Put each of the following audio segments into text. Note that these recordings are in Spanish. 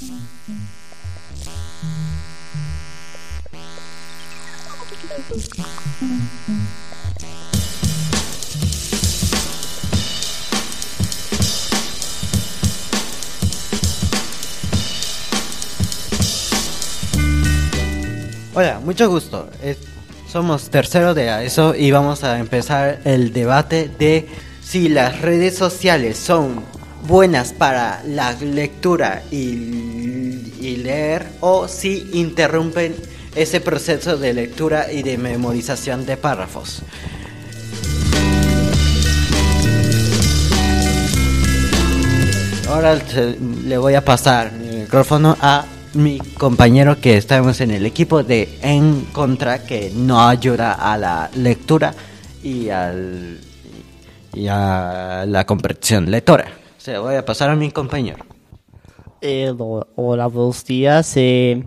Hola, mucho gusto. Somos tercero de ESO y vamos a empezar el debate de si las redes sociales son buenas para la lectura y leer, o si interrumpen ese proceso de lectura y de memorización de párrafos. Ahora le voy a pasar mi micrófono a mi compañero que estamos en el equipo de En Contra, que no ayuda a la lectura y a la comprensión lectora. Se lo voy a pasar a mi compañero. Hola, buenos días.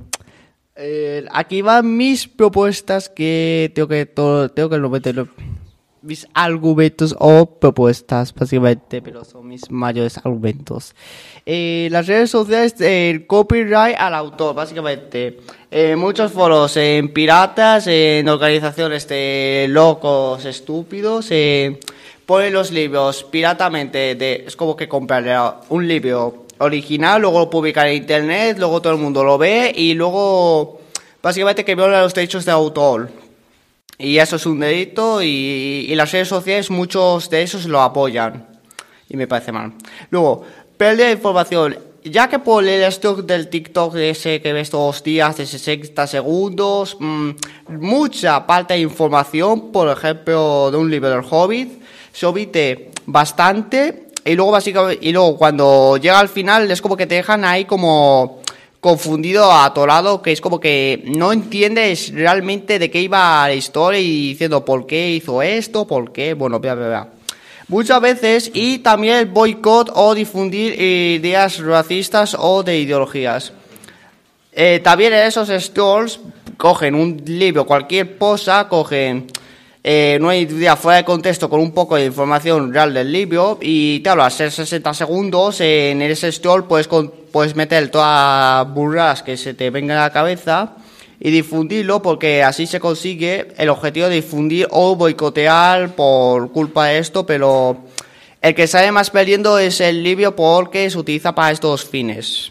Aquí van mis propuestas que tengo que meter mis argumentos o propuestas, básicamente, pero son mis mayores argumentos. Las redes sociales, el copyright al autor, básicamente. Muchos foros en piratas, en organizaciones de locos estúpidos, ponen los libros piratamente. Es como que comprar un libro original, luego lo publican en internet, luego todo el mundo lo ve y luego básicamente que viola los derechos de autor. Y eso es un delito y las redes sociales, muchos de esos lo apoyan. Y me parece mal. Luego, pérdida de información. Ya que por el stock del TikTok ese que ves todos los días de 60 segundos, mucha falta de información, por ejemplo, de un libro del Hobbit, se omite bastante y luego cuando llega al final es como que te dejan ahí como confundido, atorado, que es como que no entiendes realmente de qué iba la historia y diciendo por qué hizo esto, por qué, bueno, bla. Muchas veces, y también el boicot o difundir ideas racistas o de ideologías. También en esos stores cogen un libro, cualquier cosa, cogen una idea fuera de contexto con un poco de información real del libro y claro, al ser 60 segundos en ese store puedes meter todas las burras que se te vengan a la cabeza y difundirlo, porque así se consigue el objetivo de difundir o boicotear por culpa de esto, pero el que sale más perdiendo es el libro porque se utiliza para estos fines.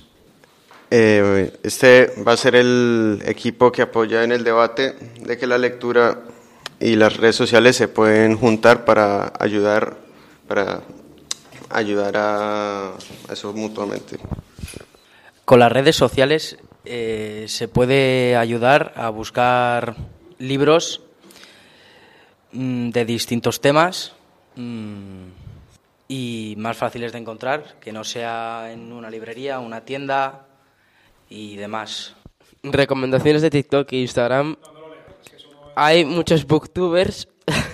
Este va a ser el equipo que apoya en el debate de que la lectura y las redes sociales se pueden juntar para ayudar a eso mutuamente. Con las redes sociales se puede ayudar a buscar libros de distintos temas y más fáciles de encontrar, que no sea en una librería, una tienda y demás. Recomendaciones de TikTok e Instagram. Hay muchos booktubers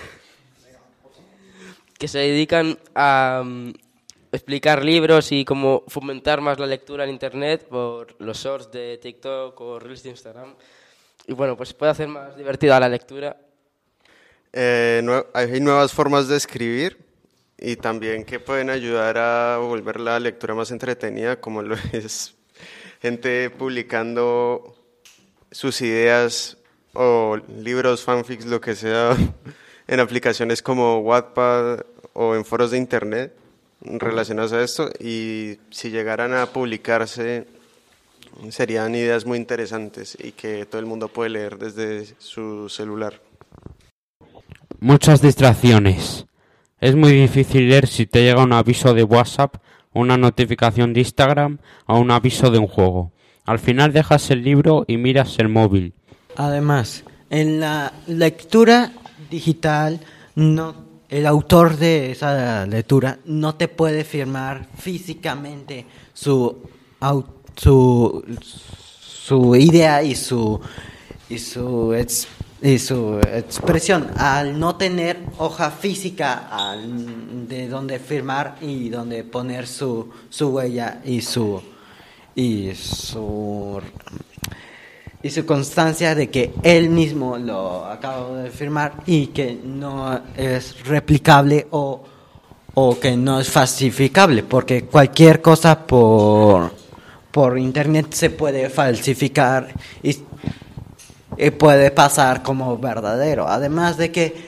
que se dedican a explicar libros y cómo fomentar más la lectura en internet por los shorts de TikTok o reels de Instagram. Y bueno, pues puede hacer más divertida la lectura. Hay nuevas formas de escribir y también que pueden ayudar a volver la lectura más entretenida, como lo es gente publicando sus ideas o libros, fanfics, lo que sea, en aplicaciones como Wattpad o en foros de internet relacionados a esto, y si llegaran a publicarse serían ideas muy interesantes y que todo el mundo puede leer desde su celular. Muchas distracciones. Es muy difícil leer si te llega un aviso de WhatsApp, una notificación de Instagram o un aviso de un juego. Al final dejas el libro y miras el móvil. Además, en la lectura digital, el autor de esa lectura no te puede firmar físicamente su idea y su expresión. Al no tener hoja física de donde firmar y donde poner su huella y su constancia de que él mismo lo acaba de firmar y que no es replicable o que no es falsificable, porque cualquier cosa por por internet se puede falsificar y puede pasar como verdadero. Además de que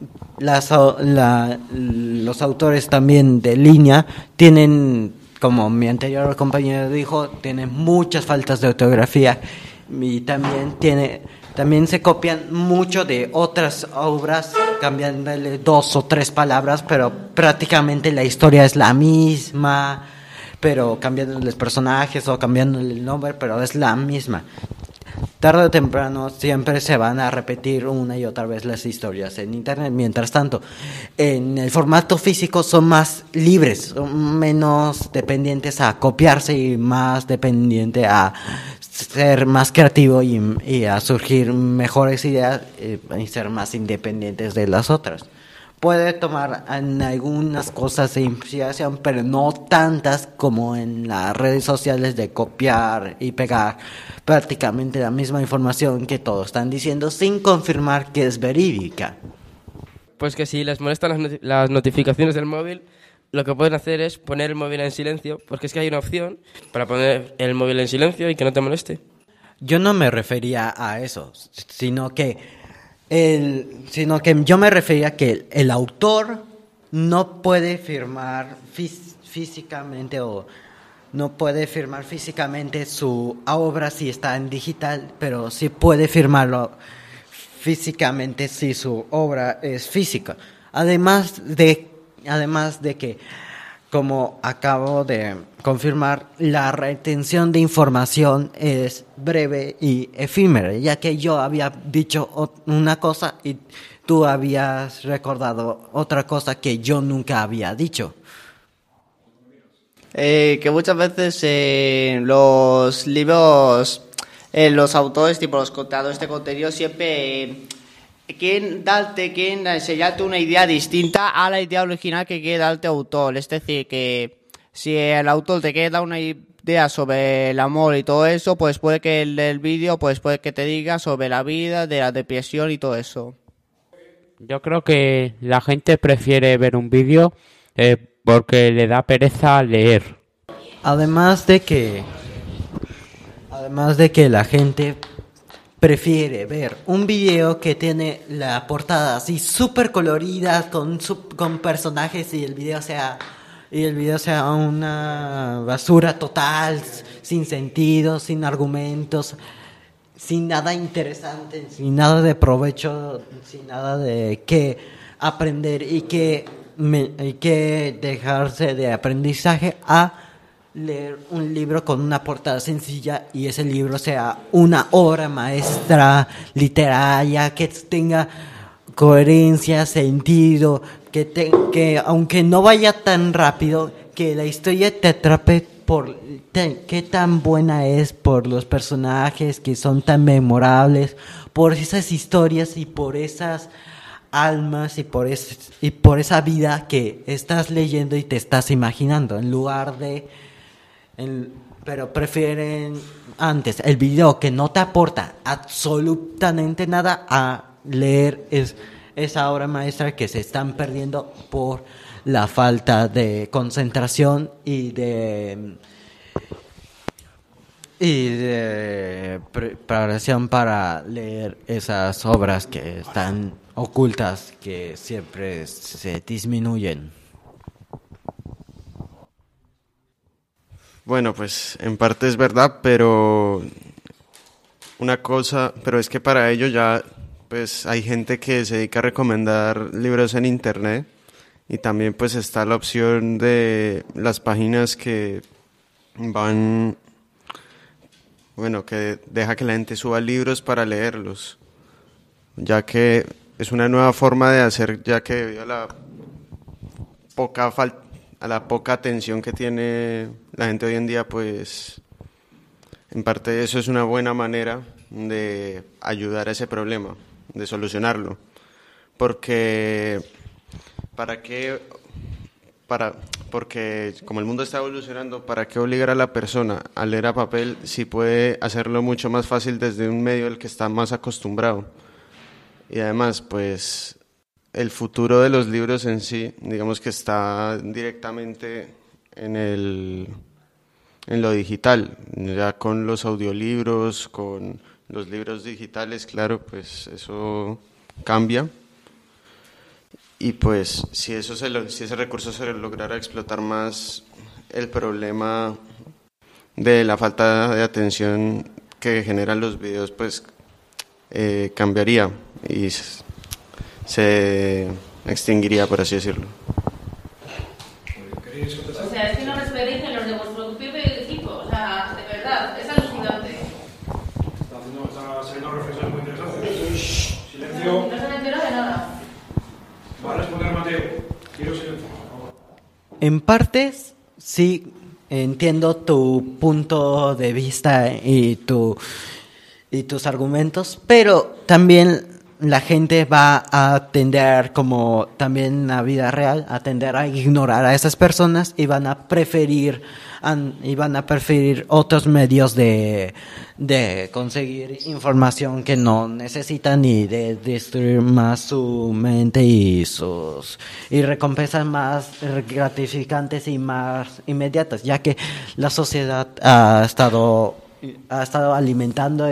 los autores también de línea tienen, como mi anterior compañero dijo, tienen muchas faltas de ortografía y también se copian mucho de otras obras, cambiándole 2 o 3 palabras, pero prácticamente la historia es la misma, pero cambiándoles personajes o cambiándole el nombre, pero es la misma. Tarde o temprano siempre se van a repetir una y otra vez las historias en internet. Mientras tanto, en el formato físico son más libres, son menos dependientes a copiarse y más dependiente a ser más creativo y a surgir mejores ideas y ser más independientes de las otras. Puede tomar en algunas cosas de inspiración, pero no tantas como en las redes sociales de copiar y pegar prácticamente la misma información que todos están diciendo sin confirmar que es verídica. Pues que si les molestan las notificaciones del móvil, lo que pueden hacer es poner el móvil en silencio, porque es que hay una opción para poner el móvil en silencio y que no te moleste. Yo no me refería a eso, sino que yo me refería a que el autor no puede firmar físicamente o no puede firmar físicamente su obra si está en digital, pero sí puede firmarlo físicamente si su obra es física. Además de que, como acabo de confirmar, la retención de información es breve y efímera, ya que yo había dicho una cosa y tú habías recordado otra cosa que yo nunca había dicho. Que muchas veces los libros, los autores, tipo los contadores de contenido, siempre quieren enseñarte una idea distinta a la idea original que quiere darte el autor. Es decir, que si el autor te quiere dar una idea sobre el amor y todo eso, pues puede que el vídeo puede que te diga sobre la vida, de la depresión y todo eso. Yo creo que la gente prefiere ver un vídeo porque le da pereza leer. Además de que la gente prefiere ver un video que tiene la portada así súper colorida con personajes y el video sea una basura total, sin sentido, sin argumentos, sin nada interesante, sin nada de provecho, sin nada de qué aprender y qué dejarse de aprendizaje, a leer un libro con una portada sencilla y ese libro sea una obra maestra literaria que tenga coherencia, sentido, que aunque no vaya tan rápido, que la historia te atrape por qué tan buena es, por los personajes que son tan memorables, por esas historias y por esas almas y por esa vida que estás leyendo y te estás imaginando, en lugar de pero prefieren antes el video que no te aporta absolutamente nada a leer esa obra maestra que se están perdiendo por la falta de concentración y de preparación para leer esas obras que están ocultas, que siempre se disminuyen. Bueno, pues en parte es verdad, pero es que para ello ya pues hay gente que se dedica a recomendar libros en internet y también pues está la opción de las páginas que que deja que la gente suba libros para leerlos, ya que es una nueva forma de hacer, ya que debido a la poca atención que tiene la gente hoy en día, pues en parte eso es una buena manera de ayudar a ese problema, de solucionarlo, porque como el mundo está evolucionando, ¿para qué obligar a la persona a leer a papel si puede hacerlo mucho más fácil desde un medio al que está más acostumbrado? Y además, pues el futuro de los libros en sí, digamos que está directamente en en lo digital. Ya con los audiolibros, con los libros digitales, claro, pues eso cambia. Y pues si ese recurso se lograra explotar más, el problema de la falta de atención que generan los videos, pues cambiaría y se extinguiría, por así decirlo. O sea, es que no respetáis en los de vuestro propio equipo, o sea, de verdad, es alucinante. Está saliendo reflexiones muy interesantes. Silencio. No se me entera de nada. Va a responder Mateo. Quiero silencio, por favor. En partes, sí, entiendo tu punto de vista y tus argumentos, pero también la gente va a tender, como también en la vida real, a tender a ignorar a esas personas y van a preferir otros medios de conseguir información que no necesitan y de destruir más su mente y recompensas más gratificantes y más inmediatas, ya que la sociedad ha estado alimentando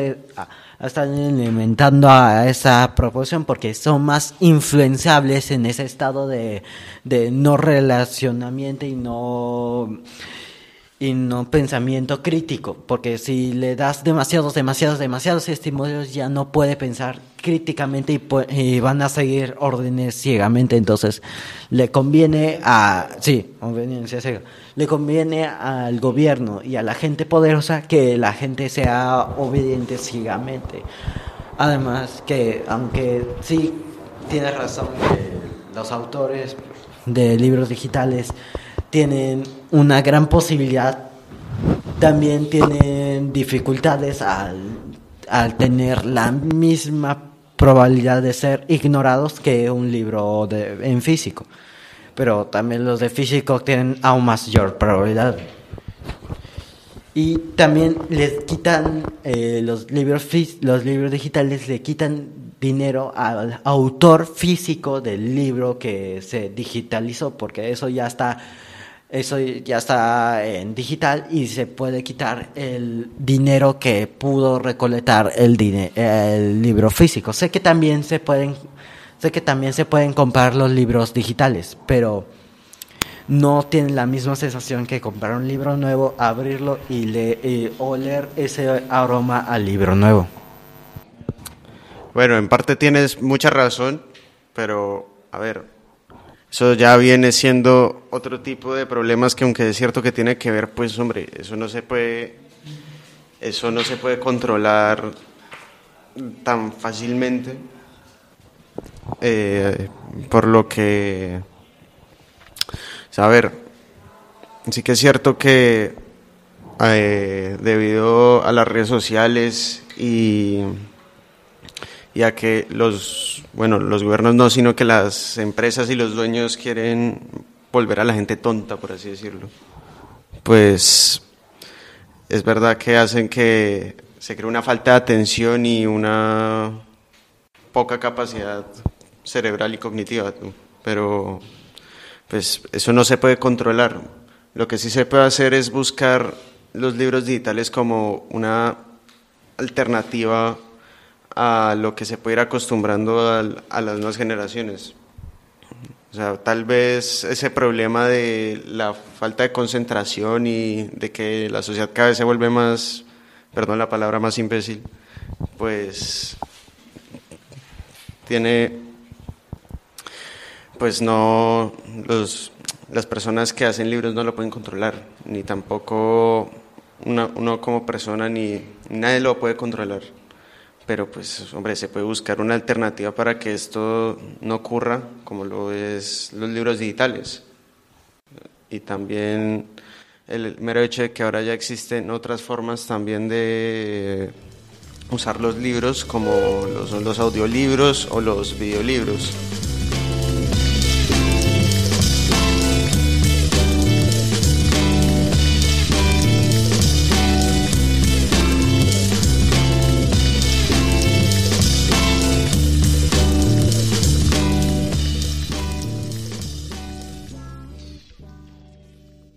a esa proporción porque son más influenciables en ese estado de no relacionamiento y no pensamiento crítico, porque si le das demasiados estímulos ya no puede pensar críticamente y van a seguir órdenes ciegamente. Entonces le conviene obediencia ciega. Le conviene al gobierno y a la gente poderosa que la gente sea obediente ciegamente. Además que, aunque sí tienes razón, que los autores de libros digitales tienen una gran posibilidad, también tienen dificultades al tener la misma probabilidad de ser ignorados que un libro en físico. Pero también los de físico tienen aún mayor probabilidad. Y también les quitan los libros digitales, le quitan dinero al autor físico del libro que se digitalizó, porque eso ya está en digital y se puede quitar el dinero que pudo recolectar el libro físico. Sé que también se pueden comprar los libros digitales, pero no tienen la misma sensación que comprar un libro nuevo, abrirlo y oler ese aroma al libro nuevo. Bueno, en parte tienes mucha razón, pero a ver, eso ya viene siendo otro tipo de problemas que, aunque es cierto que tiene que ver, pues hombre, eso no se puede controlar tan fácilmente, por lo que, a ver, sí que es cierto que debido a las redes sociales y a que los gobiernos no, sino que las empresas y los dueños quieren volver a la gente tonta, por así decirlo, pues es verdad que hacen que se cree una falta de atención y una poca capacidad cerebral y cognitiva, pero pues eso no se puede controlar. Lo que sí se puede hacer es buscar los libros digitales como una alternativa a lo que se puede ir acostumbrando a las nuevas generaciones. O sea, tal vez ese problema de la falta de concentración y de que la sociedad cada vez se vuelve más, perdón la palabra, más imbécil, pues las personas que hacen libros no lo pueden controlar, ni tampoco uno como persona, ni nadie lo puede controlar. Pero pues, hombre, se puede buscar una alternativa para que esto no ocurra, como lo es los libros digitales. Y también el mero hecho de que ahora ya existen otras formas también de usar los libros, como son los audiolibros o los videolibros.